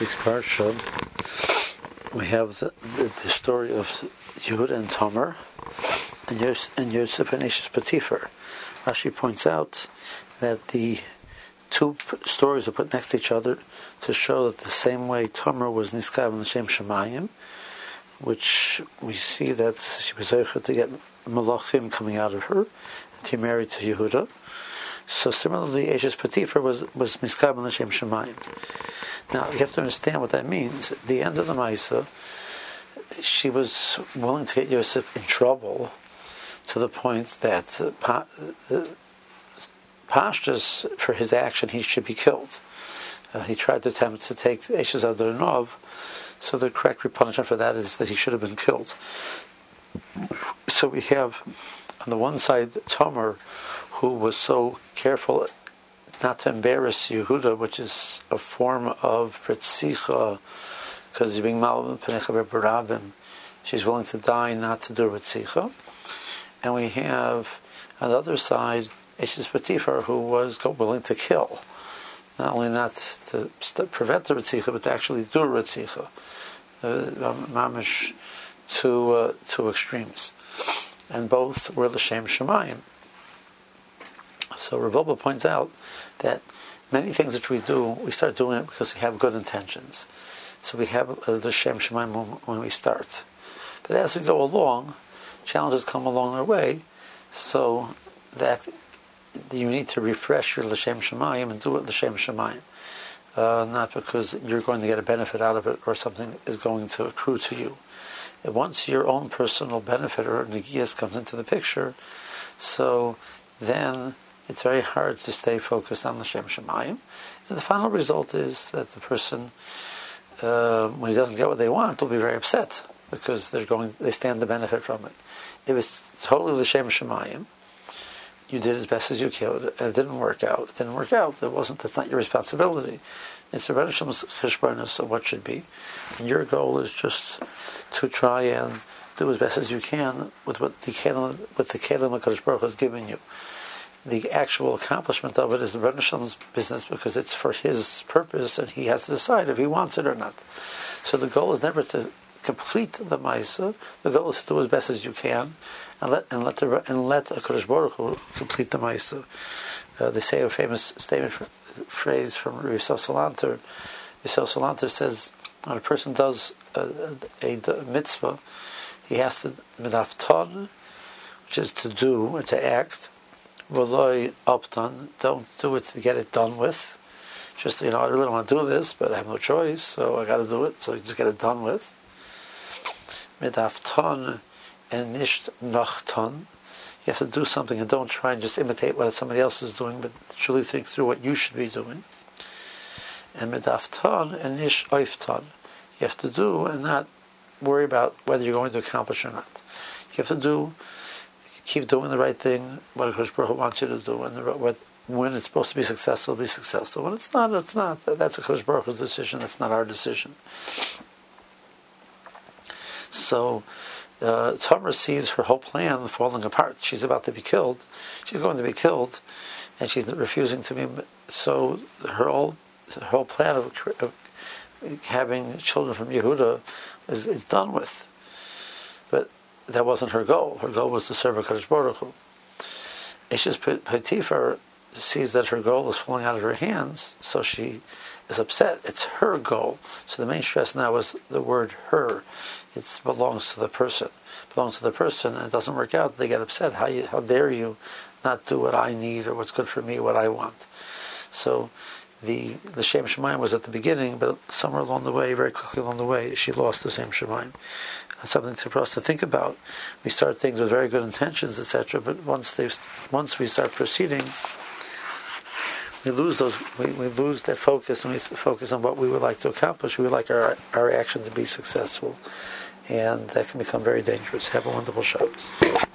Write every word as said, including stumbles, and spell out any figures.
week's parsha, we have the, the, the story of Yehuda and Tamar, and, Yos, and Yosef and Eshes Potiphar. Rashi points out that the two stories are put next to each other to show that the same way Tamar was Niskav and L'Shem Shemayim, which we see that she was able to get Malachim coming out of her, and she married to Yehuda. So similarly, Eshes Potiphar was was Miskav and L'Shem Shemayim. Now you have to understand what that means. At the end of the Maisa, she was willing to get Yosef in trouble to the point that uh, pa- uh, Pashtus, for his action, he should be killed. Uh, he tried to attempt to take Eshes Adonov, so the correct punishment for that is that he should have been killed. So we have, on the one side, Tamar, who was so careful not to embarrass Yehuda, which is a form of Ritzicha, because being Malvim Penecha Barabim, she's willing to die not to do Ritzicha. And we have, on the other side, Eshes Potiphar, who was willing to kill. Not only not to st- prevent the Ritzicha, but to actually do Ritzicha. Uh, mamish to, uh, to extremes. And both were L'Shem Shemayim. So Rebbe points out that many things that we do, we start doing it because we have good intentions. So we have uh, the Shem Shemayim when we start. But as we go along, challenges come along our way, so that you need to refresh your L'Shem Shemayim and do it L'Shem Shemayim. Uh, not because you're going to get a benefit out of it or something is going to accrue to you. And once your own personal benefit or Negias comes into the picture, so then it's very hard to stay focused on the Shem Shemayim. And the final result is that the person, uh, when he doesn't get what they want, will be very upset because they're going, they stand to benefit from it. If it's totally the Shem Shemayim, you did as best as you could, and it didn't work out. It didn't work out. It wasn't. That's not your responsibility. It's the Rebbe Shem's cheshbonos of what should be, and your goal is just to try and do as best as you can with what the kelim, with the kelim HaKadosh Baruch Hu has given you. The actual accomplishment of it is the Rebbe Shem's business because it's for his purpose, and he has to decide if he wants it or not. So the goal is never to complete the Maisa. The goal is to do as best as you can, and let and let the and let HaKadosh Baruch Hu complete the Maisa. Uh, they say a famous statement, phrase from Yisrael Salanter. Yisrael Salanter says when a person does a, a, a mitzvah, he has to midafton, which is to do or to act. V'loi optan, don't do it to get it done with. Just, you know, I really don't want to do this, but I have no choice, so I got to do it. So you just get it done with. Midafton and nisht nachton. You have to do something and don't try and just imitate what somebody else is doing, but truly think through what you should be doing. And midafton and nish oifton. You have to do and not worry about whether you're going to accomplish or not. You have to do, keep doing the right thing, what HaKadosh Baruch Hu wants you to do, and the, what, when it's supposed to be successful, be successful. When it's not, it's not. That's HaKadosh Baruch Hu's decision. That's not our decision. So, uh, Tamar sees her whole plan falling apart. She's about to be killed. She's going to be killed, and she's refusing to be. So her whole, her whole plan of, of having children from Yehuda is, is done with. But that wasn't her goal. Her goal was to serve HaKadosh Baruch Hu. Eshes Potiphar sees that her goal is falling out of her hands, so she is upset. It's her goal. So the main stress now is the word her. It belongs to the person. It belongs to the person, and it doesn't work out. They get upset. How you, how dare you not do what I need or what's good for me, what I want? So the the Shem Shemayim was at the beginning, but somewhere along the way, very quickly along the way, she lost the Shem Shemayim. That's something for us to think about. We start things with very good intentions, et cetera. But once they once we start proceeding, we lose those. We, we lose that focus, and we focus on what we would like to accomplish. We would like our our action to be successful, and that can become very dangerous. Have a wonderful Shabbos.